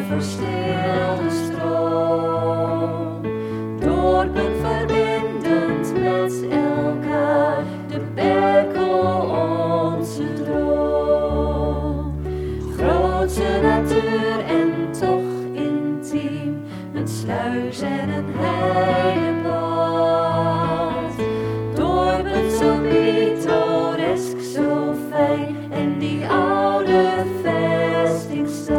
onverstilde stroom. Dorpen verbindend met elkaar, de Berkel onze droom. Grootse natuur en toch intiem, een sluis en een heidepad. Dorpen zo pittoresk, zo fijn en die oude vestingstad.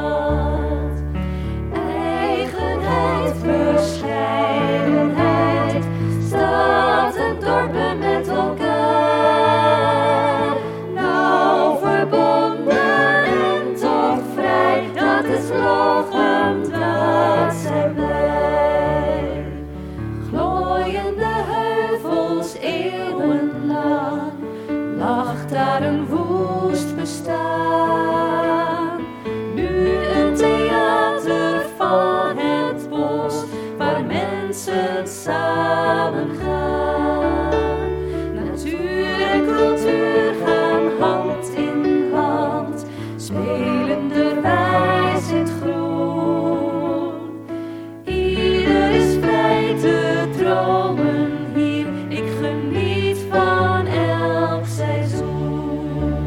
Eigenheid, verscheidenheid, stad en dorpen met elkaar. Nauw verbonden en toch vrij, dat is Lochem, dat zijn wij. Glooiende heuvels eeuwenlang, lag daar een woest bestaan. Nu een theater van het bos, waar mensen samen gaan. Natuur en cultuur gaan hand in hand, spelenderwijs in het groen. Ieder is vrij te dromen hier, ik geniet van elk seizoen.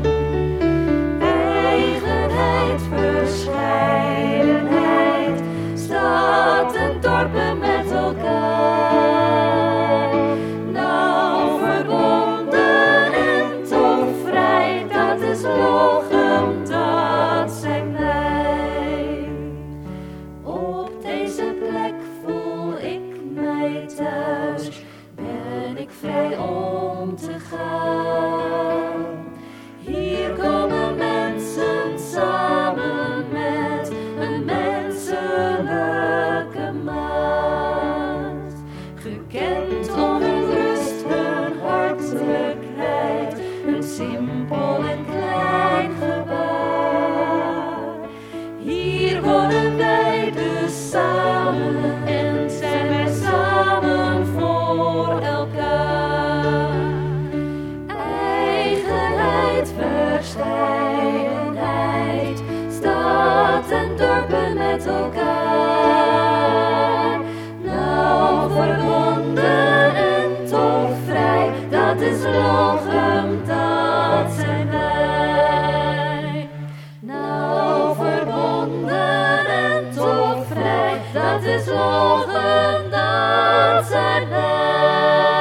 Eigenheid, verscheidenheid, stad en dorpen met elkaar. Nauw verbonden en toch vrij, dat is Lochem, dat zijn wij. Op deze plek voel ik mij thuis, ben ik vrij om te gaan. Hier komen mensen samen met een menselijke maat. Gekend om hun rust, hun hartelijkheid, hun simpel en klein gebaar. Hier wonen wij dus samen en zijn wij samen voor elkaar. Eigenheid, verscheidenheid, stad en dorpen met elkaar. Nauw verbonden en toch vrij, dat is Lochem, dat zijn wij. Nauw verbonden en toch vrij, dat is Lochem, dat zijn wij.